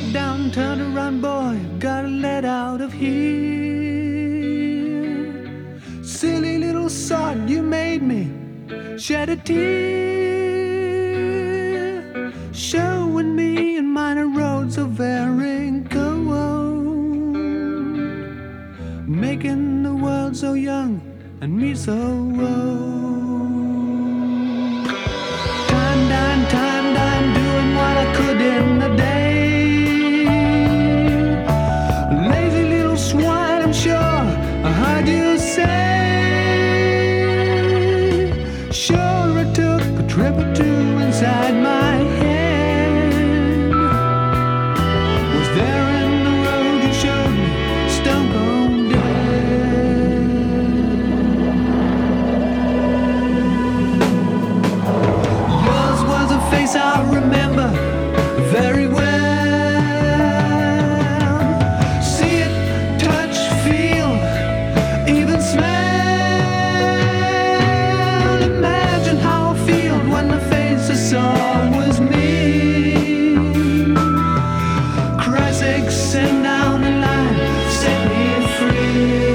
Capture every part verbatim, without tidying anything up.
down, turn around, boy, gotta let out of here. Silly little sod, you made me shed a tear, showing me in minor roads of very cold, making the world so young and me so old. Time, time, time, time, doing what I could in the day. Lazy little swine, I'm sure I heard you say. Sure, I took a trip or two inside my head. Was there in the road you showed me, stone cold dead. Yours was a face I remember very well. See it, touch, feel, even smell. Imagine how I feel when the face I saw was me. Christ's sake, send down the line, set me free.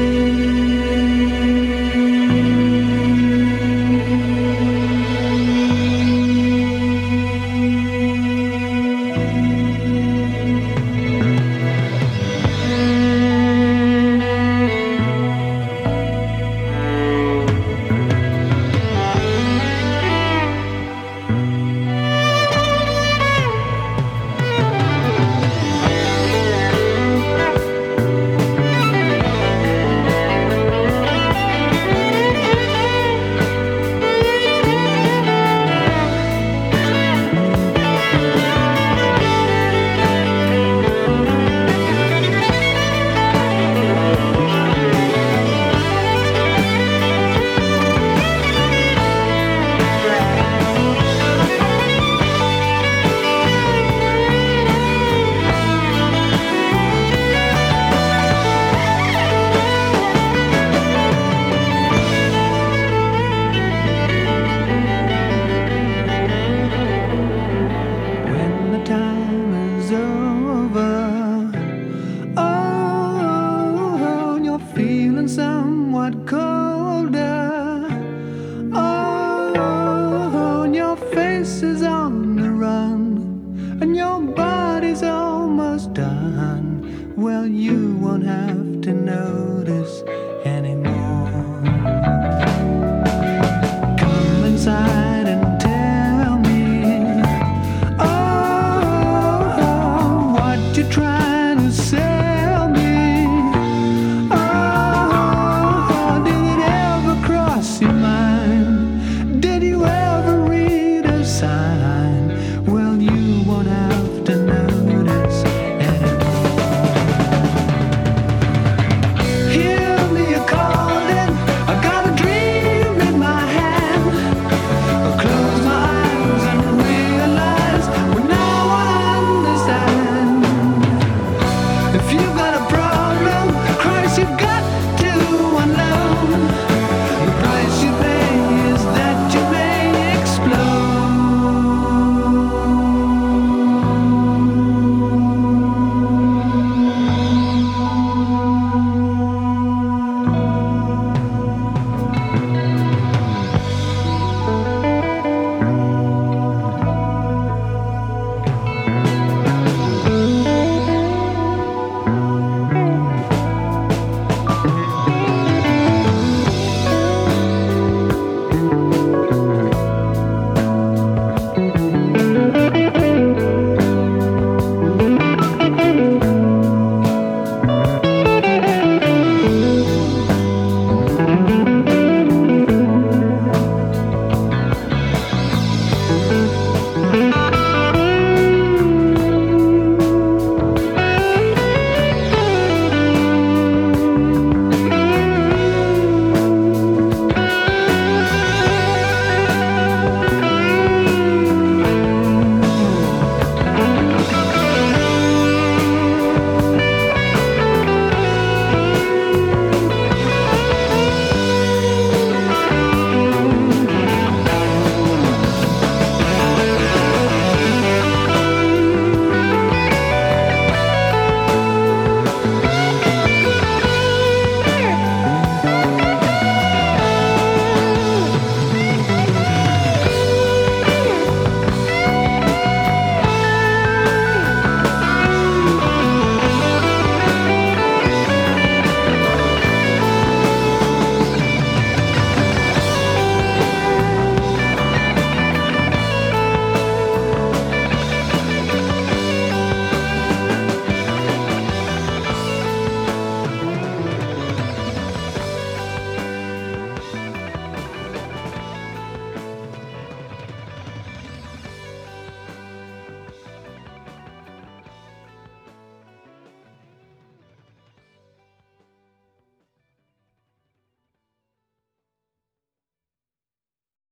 When the time is over, oh, and you're feeling somewhat colder, oh, and your face is on the run, and your body's almost done. Well, you won't have to notice anymore.